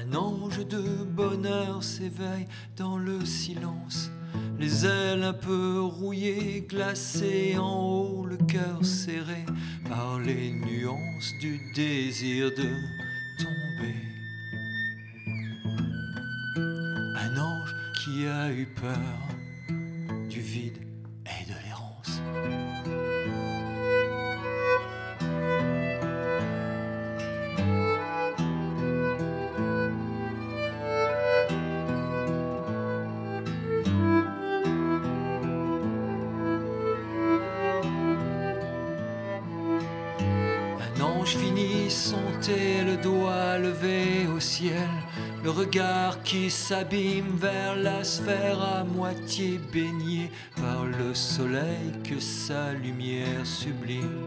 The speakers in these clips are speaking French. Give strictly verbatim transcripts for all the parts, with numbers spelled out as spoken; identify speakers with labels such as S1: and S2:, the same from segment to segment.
S1: Un ange de bonheur s'éveille dans le silence, les ailes un peu rouillées, glacées en haut, le cœur serré par les nuances du désir de tomber. Un ange qui a eu peur du vide et de l'errance. Un ange finit son thé, le doigt levé au ciel, le regard qui s'abîme vers la sphère à moitié baignée par le soleil que sa lumière sublime.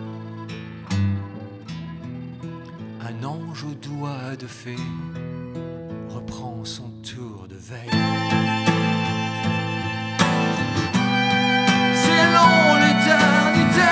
S1: Un ange au doigt de fée reprend son tour de veille. C'est long l'éternité.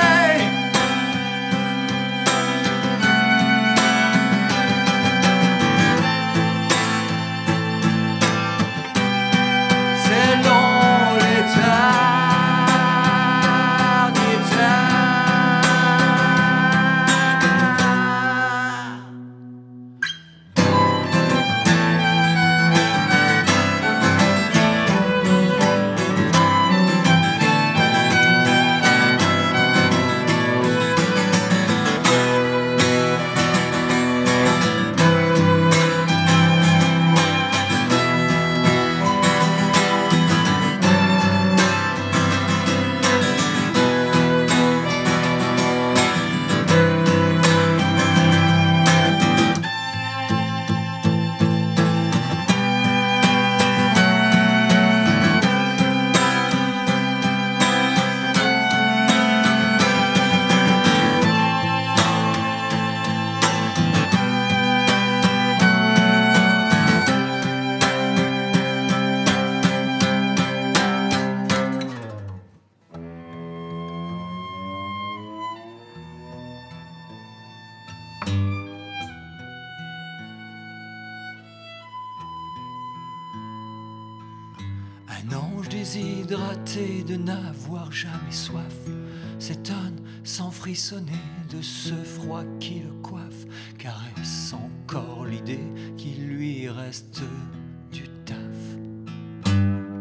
S1: Un ange déshydraté de n'avoir jamais soif s'étonne sans frissonner de ce froid qui le coiffe, caresse encore l'idée qu'il lui reste du taf.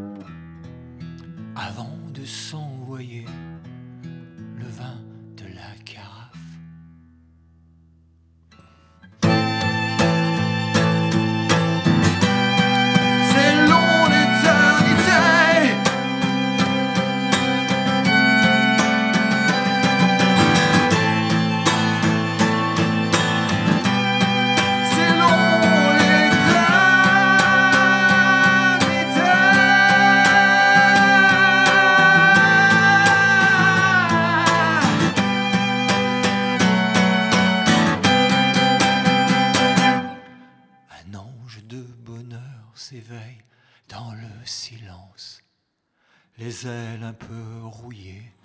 S1: Avant de s'envoyer le vin de la carafe. De bonheur s'éveille dans le silence, les ailes un peu rouillées